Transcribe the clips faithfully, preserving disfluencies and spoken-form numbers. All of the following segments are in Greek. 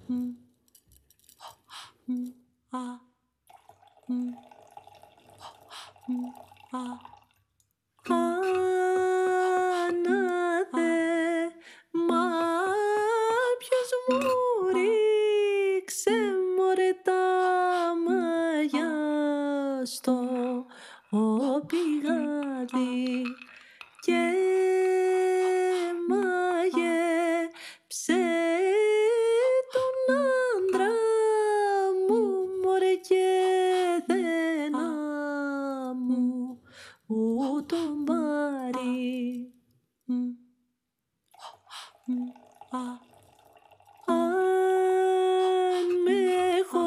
Άναθε, μα ποιος μου ρίξε μωρέ τα μαγιά στο πηγάδι και μάγεψε τον άντρα μου μωρέ και δεν μου τον πάρει. Αν με έχω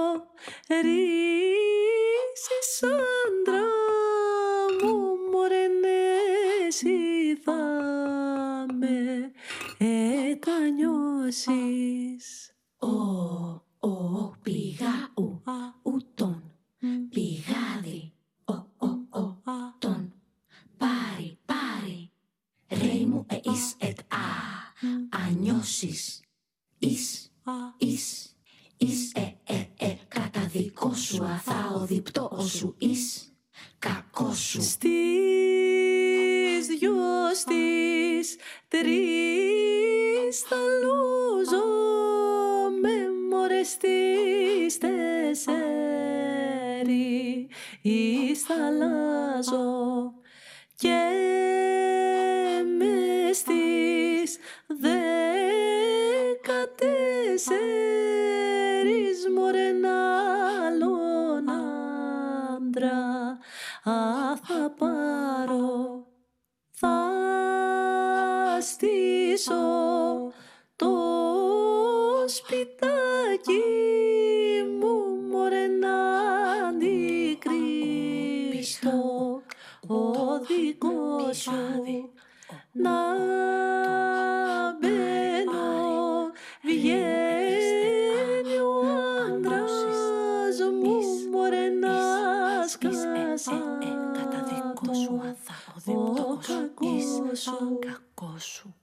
ρίξεις άντρα μου μωρέ ναι, εσύ θα με ετανιώσεις. Ο, ο, πηγά, ου, ούτον, πηγάδι, ο, ο, ο, τον, πάρει, πάρει, ρέι μου ε, εις, ετ, α, ανιώσεις, εις, εις, εις, ε, ε, ε, καταδικό σου, αθάω διπτώ σου, εις, κακό σου. Στις δυο, στις τρεις θα λούζω με μωρέ στις τέσσερις θα αλλάζω και μες στις δεκατέσσερις μωρέ άλλον άντρα θα πάρω, θα στήσω το σπιτάκι μου μωρέ να αντικρίστω ο δικό σου, να μπαίνω, βγαίνει ο άντρας μου μωρέ να σκάσα ο κακός σου.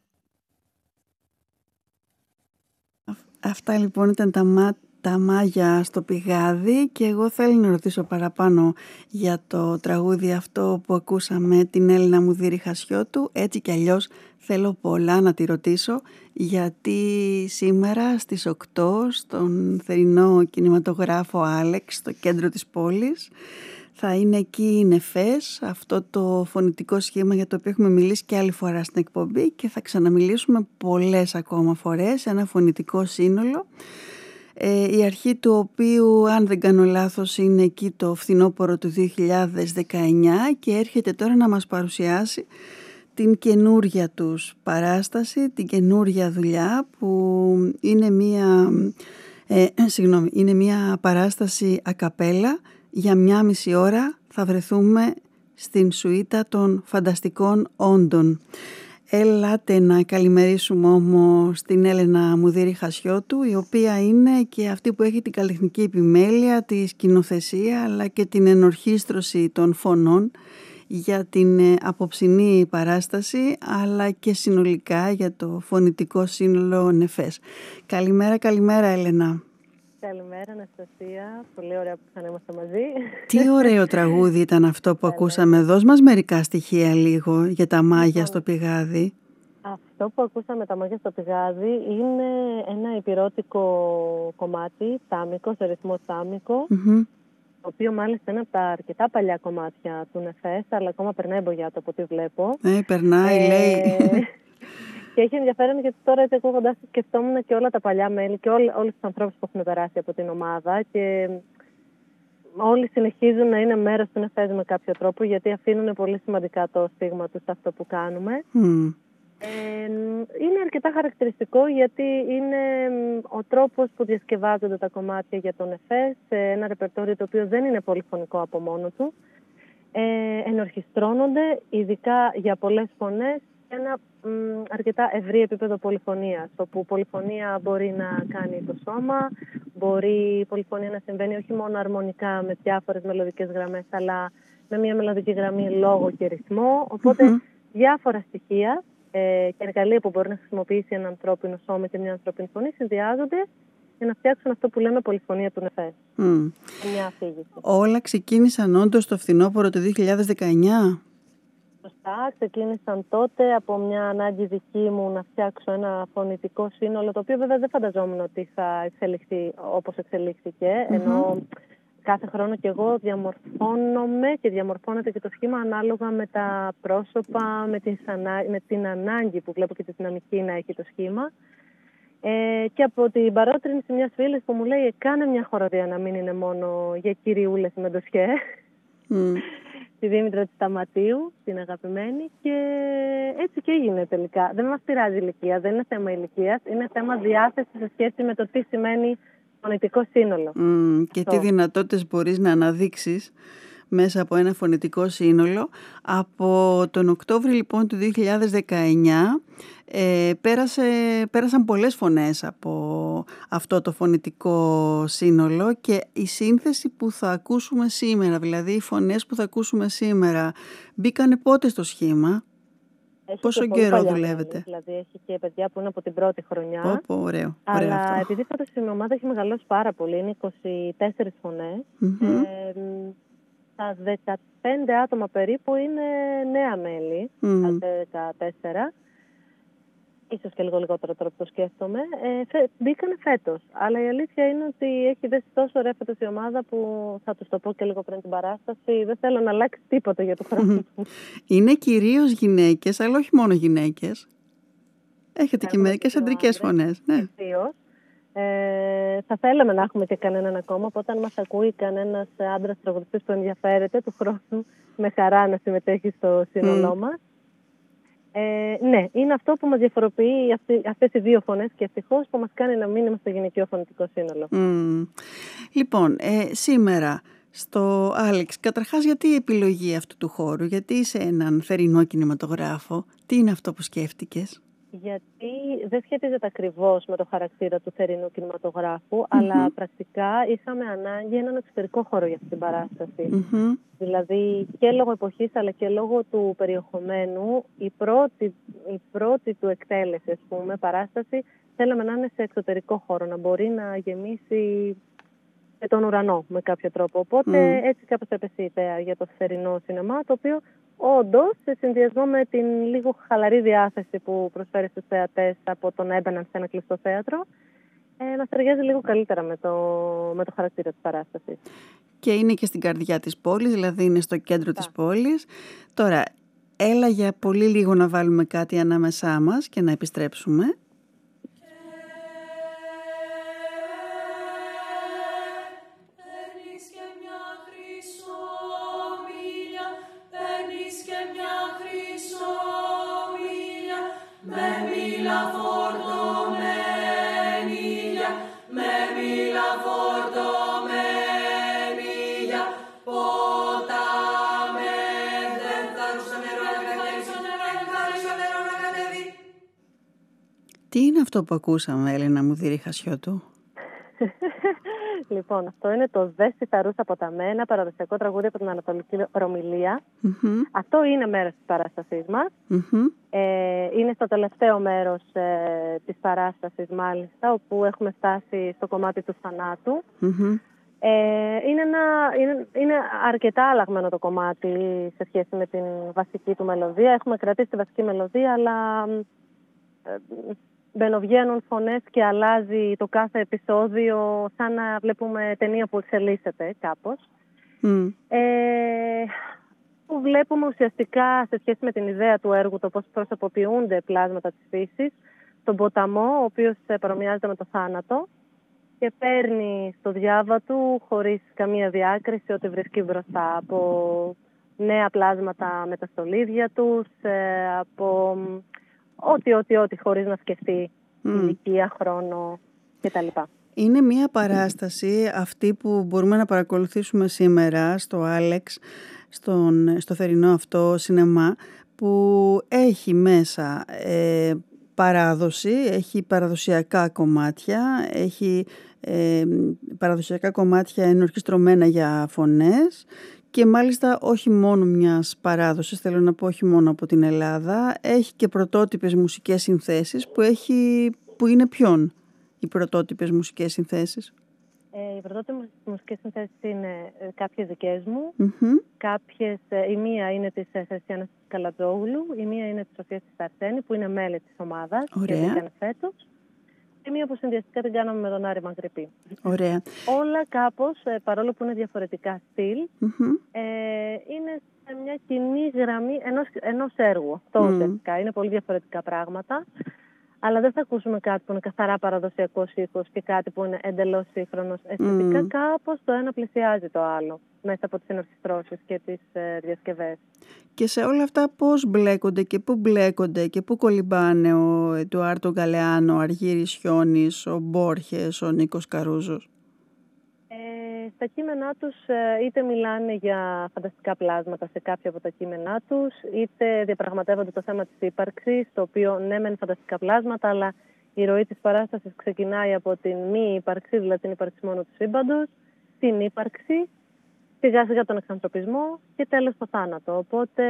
Αυτά λοιπόν ήταν τα, μα, τα μάγια στο πηγάδι και εγώ θέλω να ρωτήσω παραπάνω για το τραγούδι αυτό που ακούσαμε, την Έλληνα Μουδήρη Χασιώτου. Έτσι κι αλλιώς θέλω πολλά να τη ρωτήσω, γιατί σήμερα στις οκτώ στον θερινό κινηματογράφο Άλεξ στο κέντρο της πόλης θα είναι εκεί οι Νεφές, αυτό το φωνητικό σχήμα για το οποίο έχουμε μιλήσει και άλλη φορά στην εκπομπή και θα ξαναμιλήσουμε πολλές ακόμα φορές, ένα φωνητικό σύνολο, ε, η αρχή του οποίου, αν δεν κάνω λάθος, είναι εκεί το φθινόπωρο του δύο χιλιάδες δεκαεννιά και έρχεται τώρα να μας παρουσιάσει την καινούρια τους παράσταση, την καινούρια δουλειά που είναι μία, ε, συγγνώμη, είναι μία παράσταση ακαπέλα. Για μια μισή ώρα θα βρεθούμε στην σουίτα των φανταστικών όντων. Ελάτε να καλημερίσουμε όμως την Έλενα Μουδήρη Χασιώτου, η οποία είναι και αυτή που έχει την καλλιτεχνική επιμέλεια, τη σκηνοθεσία αλλά και την ενορχήστρωση των φωνών για την απόψινή παράσταση, αλλά και συνολικά για το φωνητικό σύνολο Νεφές. Καλημέρα, καλημέρα Έλενα. Καλημέρα Αναστασία, πολύ ωραία που θα είμαστε μαζί. Τι ωραίο τραγούδι ήταν αυτό που ακούσαμε. Δώσ' μας μερικά στοιχεία λίγο για τα μάγια στο πηγάδι. Αυτό που ακούσαμε, τα μάγια στο πηγάδι, είναι ένα υπηρώτικο κομμάτι, τάμικο, σε ρυθμό τάμικο, mm-hmm. το οποίο μάλιστα είναι από τα αρκετά παλιά κομμάτια του Νεφές, αλλά ακόμα περνάει μπογιάτο από ό,τι βλέπω. Ε, περνάει, ε... λέει. Και έχει ενδιαφέρον γιατί τώρα έτσι ακούγοντας σκεφτόμουν και όλα τα παλιά μέλη και όλους τους ανθρώπους που έχουν περάσει από την ομάδα και όλοι συνεχίζουν να είναι μέρος του Νεφές με κάποιο τρόπο, γιατί αφήνουν πολύ σημαντικά το στίγμα τους σε αυτό που κάνουμε. Mm. Ε, είναι αρκετά χαρακτηριστικό γιατί είναι ο τρόπος που διασκευάζονται τα κομμάτια για τον Νεφές σε ένα ρεπερτόριο το οποίο δεν είναι πολυφωνικό από μόνο του. Ε, ενορχιστρώνονται ειδικά για πολλές φωνές ένα μ, αρκετά ευρύ επίπεδο πολυφωνίας, όπου πολυφωνία μπορεί να κάνει το σώμα, μπορεί η πολυφωνία να συμβαίνει όχι μόνο αρμονικά με διάφορες μελωδικές γραμμές, αλλά με μια μελωδική γραμμή λόγο και ρυθμό, οπότε mm-hmm. διάφορα στοιχεία ε, και εργαλεία που μπορεί να χρησιμοποιήσει ένα ανθρώπινο σώμα και μια ανθρώπινη φωνή συνδυάζονται για να φτιάξουν αυτό που λέμε πολυφωνία του Νεφές. Mm. Μια αφήγηση. Όλα ξεκίνησαν όντως το φθινόπωρο του δύο χιλιάδες δεκαεννιά. Σωστά, ξεκίνησαν τότε από μια ανάγκη δική μου να φτιάξω ένα φωνητικό σύνολο, το οποίο βέβαια δεν φανταζόμουν ότι θα εξελιχθεί όπως εξελίχθηκε, mm-hmm. ενώ κάθε χρόνο και εγώ διαμορφώνομαι και διαμορφώνεται και το σχήμα ανάλογα με τα πρόσωπα, με την, με την ανάγκη που βλέπω και τη δυναμική να έχει το σχήμα. Ε, και από την παρότρινση μιας φίλης που μου λέει κάνε μια χοροδία να μην είναι μόνο για κυριούλες με ντοσιέ. Mm. Τη Δήμητρα της Σταματίου, την αγαπημένη, και έτσι και έγινε τελικά. Δεν μας πειράζει η ηλικία, δεν είναι θέμα ηλικίας, είναι θέμα διάθεσης σε σχέση με το τι σημαίνει φωνητικό σύνολο. Mm, και τι δυνατότητες μπορείς να αναδείξεις μέσα από ένα φωνητικό σύνολο. Από τον Οκτώβριο λοιπόν του δύο χιλιάδες δεκαεννιά ε, πέρασε, πέρασαν πολλές φωνές από αυτό το φωνητικό σύνολο, και η σύνθεση που θα ακούσουμε σήμερα, δηλαδή οι φωνές που θα ακούσουμε σήμερα, μπήκανε πότε στο σχήμα? Έχει πόσο καιρό δουλεύετε? Δηλαδή έχει και παιδιά που είναι από την πρώτη χρονιά. Πω, ωραίο, αλλά ωραίο αυτό. Επειδή φέτος η ομάδα έχει μεγαλώσει πάρα πολύ, είναι είκοσι τέσσερις φωνές, mm-hmm. ε, τα δεκαπέντε άτομα περίπου είναι νέα μέλη, mm. τα δεκατέσσερα, ίσως και λίγο λιγότερο τώρα που το σκέφτομαι, ε, φε, μπήκανε φέτος. Αλλά η αλήθεια είναι ότι έχει δέσει τόσο ωραία φέτος η ομάδα που θα τους το πω και λίγο πριν την παράσταση. Δεν θέλω να αλλάξει τίποτα για το χρόνο. Είναι κυρίως γυναίκες, αλλά όχι μόνο γυναίκες. Έχετε και μερικές αντρικές φωνές. Ναι. Ε, θα θέλαμε να έχουμε και κανέναν ακόμα, οπότε αν μας ακούει κανένας άντρας τραγουδιστής που ενδιαφέρεται του χρόνου, με χαρά να συμμετέχει στο σύνολό mm. μας. Ε, ναι, είναι αυτό που μας διαφοροποιεί αυτοί, αυτές οι δύο φωνές, και ευτυχώς που μας κάνει να μείνουμε στο γυναικείο φωνητικό σύνολο. Mm. Λοιπόν, ε, σήμερα στο Άλεξ, καταρχάς γιατί η επιλογή αυτού του χώρου, γιατί είσαι έναν θερινό κινηματογράφο, τι είναι αυτό που σκέφτηκες? Γιατί δεν σχετίζεται ακριβώς με το χαρακτήρα του θερινού κινηματογράφου, mm-hmm. αλλά πρακτικά είχαμε ανάγκη έναν εξωτερικό χώρο για αυτή την παράσταση. Mm-hmm. Δηλαδή και λόγω εποχής αλλά και λόγω του περιεχομένου, η πρώτη, η πρώτη του εκτέλεση, ας πούμε, παράσταση, θέλαμε να είναι σε εξωτερικό χώρο, να μπορεί να γεμίσει με τον ουρανό με κάποιο τρόπο. Οπότε mm. έτσι κάπως έπεσε η ιδέα για το θερινό σινεμά, το οποίο όντως, σε συνδυασμό με την λίγο χαλαρή διάθεση που προσφέρει στους θεατές από το να έμπαιναν σε ένα κλειστό θέατρο, ε, μας ταιριάζει λίγο καλύτερα με το, με το χαρακτήρα της παράστασης. Και είναι και στην καρδιά της πόλης, δηλαδή είναι στο κέντρο yeah. της πόλης. Τώρα, έλα για πολύ λίγο να βάλουμε κάτι ανάμεσά μας και να επιστρέψουμε. Τι είναι αυτό που ακούσαμε, Έλενα Μουδήρη Χασιώτου? Λοιπόν, αυτό είναι το «Δε Σιθαρούσα ποταμέ», ένα παραδοσιακό τραγούδι από την Ανατολική Ρωμυλία. Mm-hmm. Αυτό είναι μέρος της παράστασής μας. Mm-hmm. Ε, είναι στο τελευταίο μέρος ε, της παράστασης, μάλιστα, όπου έχουμε φτάσει στο κομμάτι του θανάτου. Mm-hmm. Ε, είναι, ένα, είναι, είναι αρκετά αλλαγμένο το κομμάτι σε σχέση με την βασική του μελωδία. Έχουμε κρατήσει τη βασική μελωδία, αλλά... Ε, μπαινοβγαίνουν φωνές και αλλάζει το κάθε επεισόδιο, σαν να βλέπουμε ταινία που εξελίσσεται κάπως. Mm. Ε, που βλέπουμε ουσιαστικά σε σχέση με την ιδέα του έργου, το πώς προσωποποιούνται πλάσματα της φύσης, τον ποταμό, ο οποίος παρομοιάζεται με το θάνατο και παίρνει στο διάβα του, χωρίς καμία διάκριση, ό,τι βρίσκει μπροστά, από νέα πλάσματα με τα στολίδια τους, από... Ό,τι, ό,τι, ό,τι, χωρίς να σκεφτεί mm. ηλικία, χρόνο κτλ. Είναι μια παράσταση αυτή που μπορούμε να παρακολουθήσουμε σήμερα στο Άλεξ, στον, στο θερινό αυτό σινεμά, που έχει μέσα ε, παράδοση, έχει παραδοσιακά κομμάτια, έχει ε, παραδοσιακά κομμάτια ενορχιστρωμένα για φωνές, και μάλιστα όχι μόνο μιας παράδοσης, θέλω να πω όχι μόνο από την Ελλάδα, έχει και πρωτότυπες μουσικές συνθέσεις που, έχει, που είναι ποιον? οι πρωτότυπες μουσικές συνθέσεις? Ε, οι πρωτότυπες μουσικές συνθέσεις είναι ε, κάποιες δικές μου. Mm-hmm. Κάποιες, ε, η μία είναι της ε, Χριστιανάς Καλατζόγλου, η μία είναι της Σοφίας της Αρσένη, που είναι μέλη της ομάδας. Ωραία. Και έκανε φέτος. Και μία που συνδυαστικά την κάναμε με τον Άρη Μαγκρυπή. Ωραία. Όλα κάπως, ε, παρόλο που είναι διαφορετικά στυλ, Mm-hmm. ε, είναι σε μια κοινή γραμμή ενός, ενός έργου. Αυτό Mm. ουσιαστικά. Είναι πολύ διαφορετικά πράγματα. Αλλά δεν θα ακούσουμε κάτι που είναι καθαρά παραδοσιακός ήχος και κάτι που είναι εντελώς σύγχρονος. Αισθητικά Mm. κάπως το ένα πλησιάζει το άλλο μέσα από τις ενορχιστρώσεις και τις ε, διασκευές. Και σε όλα αυτά πώς μπλέκονται και πού μπλέκονται και πού κολυμπάνε ο Εντουάρντο Γκαλεάνο, ο Αργύρης Χιώνης, ο Μπόρχες, ο Νίκος Καρούζος? Ε, στα κείμενά τους ε, είτε μιλάνε για φανταστικά πλάσματα σε κάποια από τα κείμενά τους, είτε διαπραγματεύονται το θέμα της ύπαρξης, το οποίο ναι μεν φανταστικά πλάσματα, αλλά η ροή της παράστασης ξεκινάει από την μη ύπαρξη, δηλαδή την ύπαρξη μόνο του σύμπαντος, την ύπαρξη, σιγά σιγά τον εξανθρωπισμό και τέλος το θάνατο. Οπότε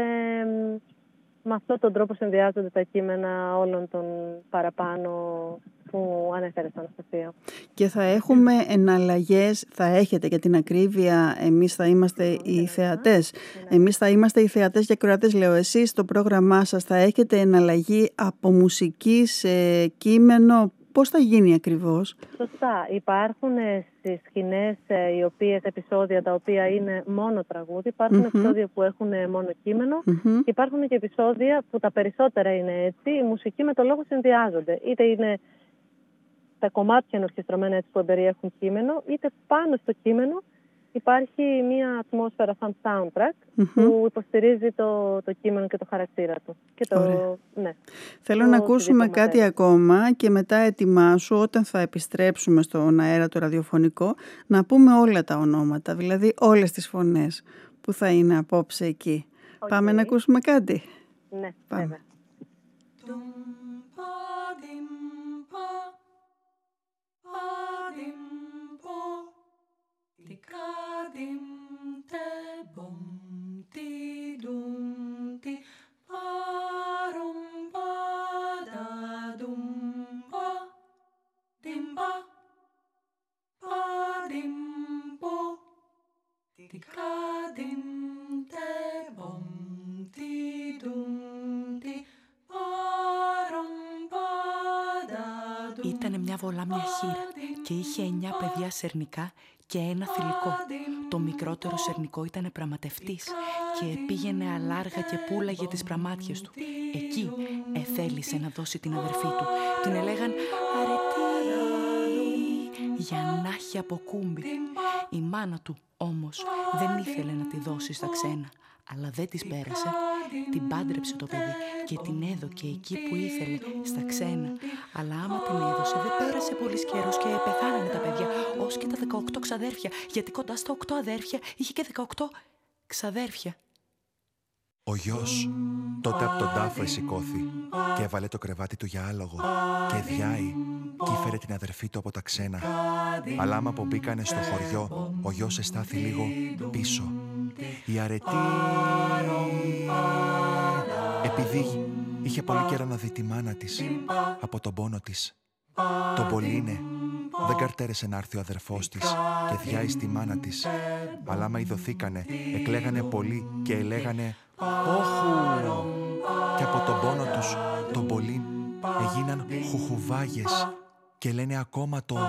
με αυτόν τον τρόπο συνδυάζονται τα κείμενα όλων των παραπάνω που ανέφερες, Αναστασία. Και θα έχουμε εναλλαγές, θα έχετε για την ακρίβεια, εμείς θα είμαστε οι θεατές. Εμείς θα είμαστε οι θεατές και ακροατές, λέω. Εσείς στο πρόγραμμά σας θα έχετε εναλλαγή από μουσική σε κείμενο. Πώς θα γίνει ακριβώς? Σωστά. Υπάρχουν στις σκηνές οι οποίες, επεισόδια τα οποία είναι μόνο τραγούδι, υπάρχουν mm-hmm. επεισόδια που έχουν μόνο κείμενο mm-hmm. και υπάρχουν και επεισόδια που τα περισσότερα είναι έτσι, η μουσική με το λόγο συνδυάζονται. Είτε είναι τα κομμάτια ενορχιστρωμένα έτσι που περιέχουν κείμενο, είτε πάνω στο κείμενο υπάρχει μια ατμόσφαιρα σαν soundtrack mm-hmm. που υποστηρίζει το, το κείμενο και το χαρακτήρα του. Και το, ναι, Θέλω το να ακούσουμε κάτι ακόμα και μετά ετοιμάσου όταν θα επιστρέψουμε στον αέρα το ραδιοφωνικό να πούμε όλα τα ονόματα, δηλαδή όλες τις φωνές που θα είναι απόψε εκεί. Okay. Πάμε να ακούσουμε κάτι? Ναι, πάμε. Βέβαια. Tikadim te bom ti dum ti parum pa da dum pa dim pa pa dim po tikadim te bom ti dum ti parum pa da dum. Ήτανε μια βολάμια χήρα και είχε εννιά παιδιά σερνικά και ένα θηλυκό. Το μικρότερο σερνικό ήτανε πραγματευτής και πήγαινε αλάργα και πούλαγε τις πραμάτιες του. Εκεί εθέλησε να δώσει την αδερφή του. Την ελέγαν αρετή για να έχει από κούμπι. Η μάνα του όμως δεν ήθελε να τη δώσει στα ξένα, αλλά δεν της πέρασε. Την πάντρεψε το παιδί και την έδωκε εκεί που ήθελε, στα ξένα. Αλλά άμα την έδωσε δεν πέρασε πολύς καιρός και πεθάνανε τα παιδιά, ως και τα δεκαοκτώ ξαδέρφια, γιατί κοντά στα οκτώ αδέρφια είχε και δεκαοκτώ ξαδέρφια. Ο γιος τότε από τον τάφο εσηκώθη και έβαλε το κρεβάτι του για άλογο και διάει και ήφερε την αδερφή του από τα ξένα. Αλλά άμα που μπήκανε στο χωριό, ο γιος εστάθη λίγο πίσω. Η αρετή, επειδή είχε πολύ καιρό να δει τη μάνα της από τον πόνο της, τον Πολύνε δεν καρτέρεσε να έρθει ο αδερφός της και διάει στη μάνα της. Αλλά άμα ειδωθήκανε, εκλέγανε πολύ και ελέγανε όχου, και από τον πόνο τους τον Πολύν έγιναν χουχουβάγες και λένε ακόμα το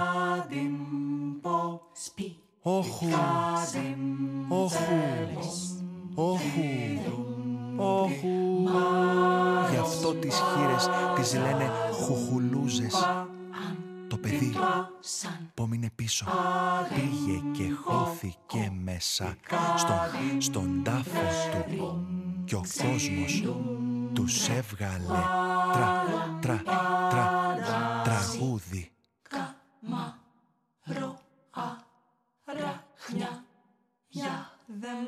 όχου, όχου, όχου, όχου. Γι' αυτό τις χήρες τις λένε χουχουλούζες. Το παιδί που έμεινε πίσω πήγε και χώθηκε μέσα στον, στον τάφο του και ο κόσμος τους έβγαλε τρα, τρα, τρα, τραγούδι. Καμα, ρο, α, ραχνιά, για δεμ.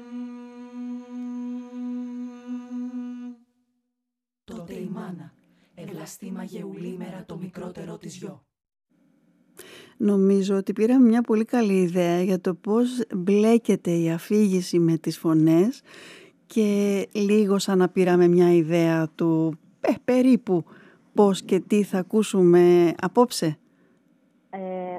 Τότε η μάνα ευλαστήμαγε ουλήμερα το μικρότερο της γιο. Νομίζω ότι πήραμε μια πολύ καλή ιδέα για το πώς μπλέκεται η αφήγηση με τις φωνές και λίγο σαν να πήραμε μια ιδέα του ε, περίπου πώς και τι θα ακούσουμε απόψε.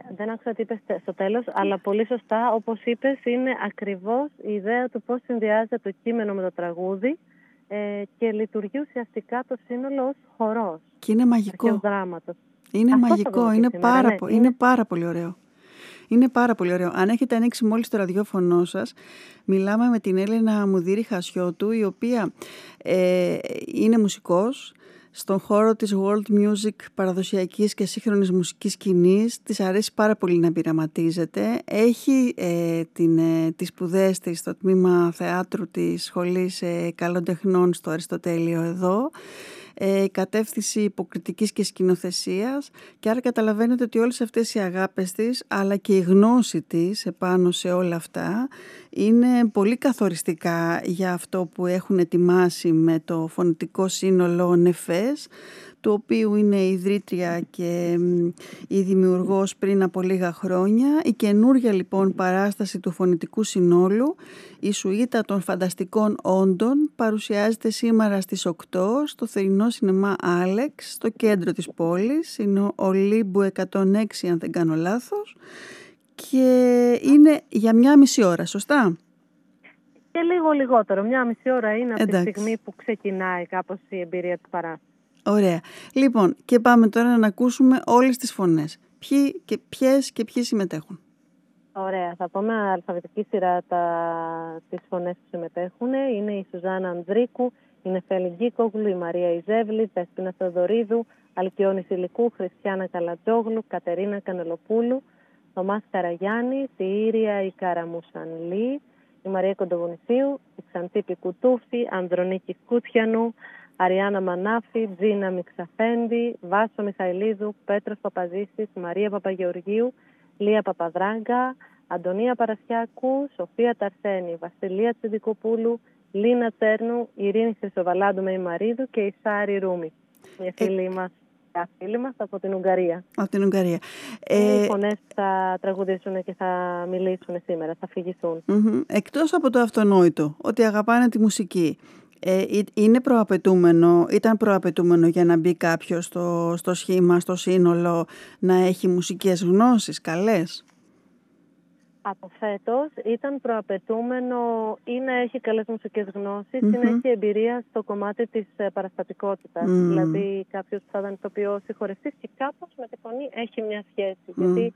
δεν άκουσα τι είπες στο τέλος, αλλά πολύ σωστά, όπως είπες, είναι ακριβώς η ιδέα του πώς συνδυάζεται το κείμενο με το τραγούδι ε, και λειτουργεί ουσιαστικά το σύνολο ως χορός. Και είναι μαγικό. Δράματος. Είναι Αυτό μαγικό, είναι, σήμερα, πάρα, ναι, πο- είναι... είναι πάρα πολύ ωραίο. Είναι πάρα πολύ ωραίο. Αν έχετε ανοίξει μόλις το ραδιόφωνο σας, μιλάμε με την Έλενα Μουδήρη Χασιώτου, η οποία ε, είναι μουσικός στον χώρο της world music, παραδοσιακής και σύγχρονης μουσικής σκηνής. Της αρέσει πάρα πολύ να πειραματίζεται. Έχει ε, την, ε, τις σπουδές της στο τμήμα θεάτρου της Σχολής ε, Καλών Τεχνών στο Αριστοτέλειο εδώ. Ε, κατεύθυνση υποκριτικής και σκηνοθεσίας, και άρα καταλαβαίνετε ότι όλες αυτές οι αγάπες της αλλά και η γνώση της επάνω σε όλα αυτά είναι πολύ καθοριστικά για αυτό που έχουν ετοιμάσει με το φωνητικό σύνολο Νεφές, του οποίου είναι η ιδρύτρια και η δημιουργός πριν από λίγα χρόνια. Η καινούρια λοιπόν παράσταση του φωνητικού συνόλου, η Σουίτα των Φανταστικών Όντων, παρουσιάζεται σήμερα στις οκτώ στο θερινό σινεμά Άλεξ, στο κέντρο της πόλης. Είναι ο Λίμπου εκατόν έξι, αν δεν κάνω λάθος, και είναι για μια μισή ώρα, σωστά? Και λίγο λιγότερο, μια μισή ώρα είναι από Εντάξει. τη στιγμή που ξεκινάει κάπως η εμπειρία της παράστασης. Ωραία. Λοιπόν, και πάμε τώρα να ακούσουμε όλες τις φωνές. Ποιοι και ποιες και ποιοι συμμετέχουν. Ωραία. Θα πω με αλφαβητική σειρά τα... τις φωνές που συμμετέχουν. Είναι η Σουζάννα Ανδρίκου, η Νεφέλη Γκίκογλου, η Μαρία Ιζέβλη, Δέσποινα Θεοδωρίδου, Αλκιόνης Ηλικού, Χριστιάνα Καλατζόγλου, Κατερίνα Κανελοπούλου, Θωμάς Καραγιάννης, η Ήρια η Καραμουσανλή, η Μαρία Κοντοβουνησίου, η Ξαντίπη Κουτούφη, Ανδρονίκη Κούτιανου, Αριάννα Μανάφη, Τζίνα Μιξαφέντη, Βάσο Μιχαηλίδου, Πέτρος Παπαζήσης, Μαρία Παπαγεωργίου, Λία Παπαδράγκα, Αντωνία Παρασιάκου, Σοφία Ταρσένη, Βασιλεία Τσιδικοπούλου, Λίνα Τσέρνου, Ειρήνη Χρυσοβαλάντου Μεϊμαρίδου και η Σάρη Ρούμη. Μια φίλη ε... μας, μια φίλη μας από την Ουγγαρία. Από την Ουγγαρία. Είναι ε... οι φωνές που θα τραγουδήσουν και θα μιλήσουν σήμερα, θα αφηγηθούν. Mm-hmm. Εκτός από το αυτονόητο, ότι αγαπάνε τη μουσική, ε, είναι προαπαιτούμενο, ήταν προαπαιτούμενο για να μπει κάποιος στο, στο σχήμα, στο σύνολο, να έχει μουσικές γνώσεις καλές? Από φέτος ήταν προαπαιτούμενο ή να έχει καλές μουσικές γνώσεις mm-hmm. ή να έχει εμπειρία στο κομμάτι της παραστατικότητας. Mm. Δηλαδή κάποιος που θα ήταν ηθοποιός ή χορευτής και κάπως με τη φωνή έχει μια σχέση. Mm. Γιατί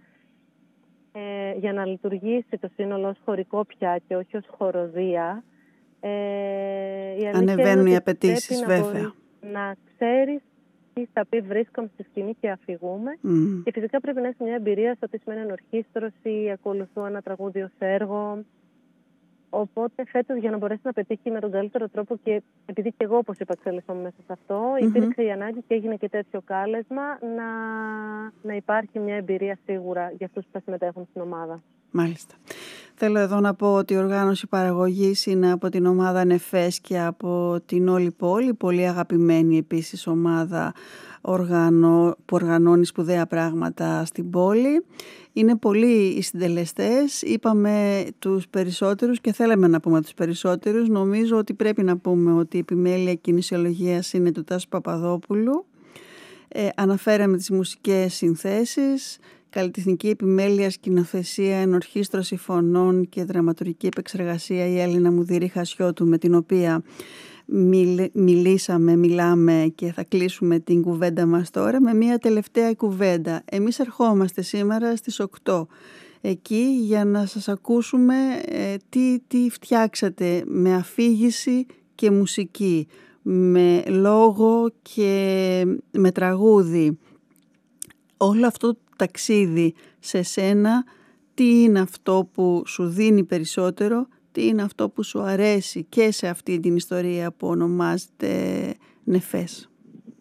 ε, για να λειτουργήσει το σύνολο ως χορικό πια και όχι ως χοροδία, ε, η ανεβαίνουν οι απαιτήσεις, βέβαια. Να, να ξέρεις τι θα πει βρίσκομαι στη σκηνή και αφηγούμε. Mm. Και φυσικά πρέπει να έχει μια εμπειρία στο τι σημαίνει ενορχήστρωση, ακολουθώ ένα τραγούδι ως έργο. Οπότε φέτος, για να μπορέσει να πετύχει με τον καλύτερο τρόπο, και επειδή και εγώ, όπως είπα, εξελισσόμαι μέσα σε αυτό, mm-hmm. υπήρξε η ανάγκη και έγινε και τέτοιο κάλεσμα να, να υπάρχει μια εμπειρία σίγουρα για αυτούς που θα συμμετέχουν στην ομάδα. Μάλιστα. Θέλω εδώ να πω ότι η οργάνωση παραγωγής είναι από την ομάδα Νεφές και από την όλη πόλη, πολύ αγαπημένη επίσης ομάδα οργανώ, που οργανώνει σπουδαία πράγματα στην πόλη. Είναι πολλοί οι συντελεστές, είπαμε τους περισσότερους και θέλαμε να πούμε τους περισσότερους. Νομίζω ότι πρέπει να πούμε ότι η επιμέλεια κινησιολογίας είναι του Τάσου Παπαδόπουλου. Ε, αναφέραμε τις μουσικές συνθέσεις, καλλιτεχνική επιμέλεια, σκηνοθεσία, ενορχήστρωση φωνών και δραματουργική επεξεργασία η Έλληνα Μουδήρη Χασιώτου, με την οποία μιλ, μιλήσαμε, μιλάμε και θα κλείσουμε την κουβέντα μας τώρα με μια τελευταία κουβέντα. Εμείς ερχόμαστε σήμερα στις οκτώ εκεί για να σας ακούσουμε ε, τι, τι φτιάξατε με αφήγηση και μουσική, με λόγο και με τραγούδι. Όλο αυτό το ταξίδι σε σένα, τι είναι αυτό που σου δίνει περισσότερο, τι είναι αυτό που σου αρέσει και σε αυτή την ιστορία που ονομάζεται Νεφές?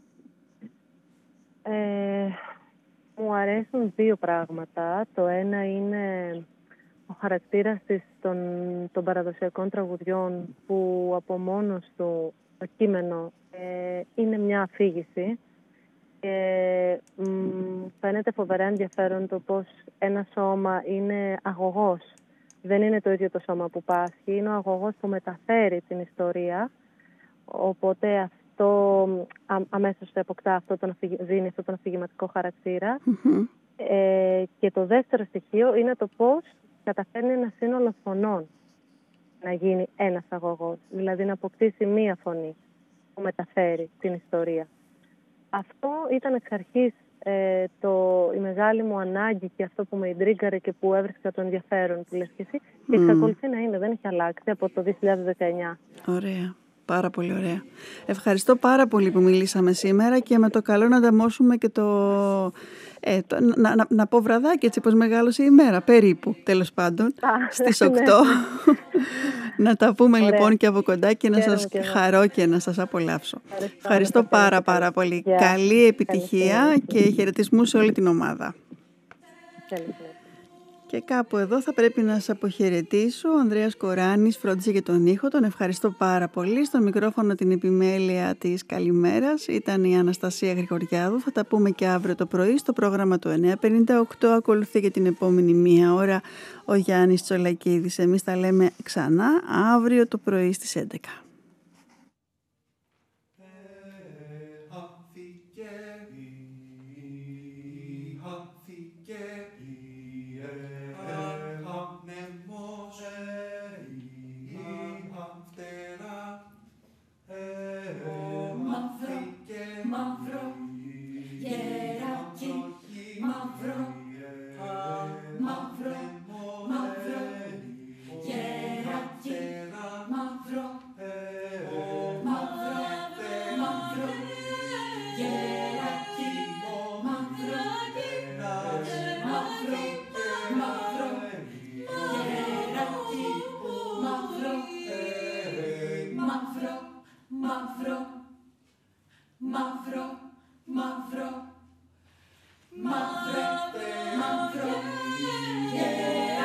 Ε, μου αρέσουν δύο πράγματα. Το ένα είναι ο χαρακτήρας της των, των παραδοσιακών τραγουδιών, που από μόνος του το κείμενο ε, είναι μια αφήγηση. Και μ, φαίνεται φοβερά ενδιαφέρον το πως ένα σώμα είναι αγωγός. Δεν είναι το ίδιο το σώμα που πάσχει, είναι ο αγωγός που μεταφέρει την ιστορία. Οπότε αυτό α, αμέσως αποκτά αυτό τον, δίνει αυτό τον αφηγηματικό χαρακτήρα. Mm-hmm. Ε, και το δεύτερο στοιχείο είναι το πώς καταφέρνει ένα σύνολο φωνών να γίνει ένας αγωγός, δηλαδή να αποκτήσει μία φωνή που μεταφέρει την ιστορία. Αυτό ήταν εξ αρχής ε, το, η μεγάλη μου ανάγκη και αυτό που με ιντρίγκαρε και που έβρισκα το ενδιαφέρον που λες και εσύ, και Mm. εξακολουθεί να είναι, δεν έχει αλλάξει από το δύο χιλιάδες δεκαεννιά. Ωραία. Πάρα πολύ ωραία. Ευχαριστώ πάρα πολύ που μιλήσαμε σήμερα και με το καλό να ανταμώσουμε και το... Ε, το να, να, να πω βραδάκι, έτσι πως μεγάλωσε η ημέρα, περίπου, τέλος πάντων, Α, στις ναι. οκτώ. Να τα πούμε Ωραία. λοιπόν και από κοντά και να Χαίρομαι σας και εγώ. χαρώ και να σας απολαύσω. Ευχαριστώ, Ευχαριστώ Αναστασία, πάρα να είστε πάρα καλά. πολύ. Γεια. Καλή επιτυχία Καλή και χαιρετισμούς σε όλη την ομάδα. Καλή συνέχεια. Και κάπου εδώ θα πρέπει να σας αποχαιρετήσω. Ο Ανδρέας Κοράνης φρόντισε για τον ήχο. Τον ευχαριστώ πάρα πολύ. Στο μικρόφωνο την επιμέλεια της καλημέρας ήταν η Αναστασία Γρηγοριάδου. Θα τα πούμε και αύριο το πρωί στο πρόγραμμα του εννιά πενήντα οκτώ. Ακολουθεί και την επόμενη μία ώρα ο Γιάννης Τσολακίδης. Εμείς τα λέμε ξανά αύριο το πρωί στις έντεκα. Μαύρο, γεράκι, μαύρο, μαύρο, μαύρο, γεράκι, μαύρο, μαύρο, μαύρο, γεράκι, μαύρο, μαύρο, μαύρο, γεράκι, μαύρο, μαύρο, μαύρο. Μαύρο, μαύρο, μαύρο, μαύρο, yeah.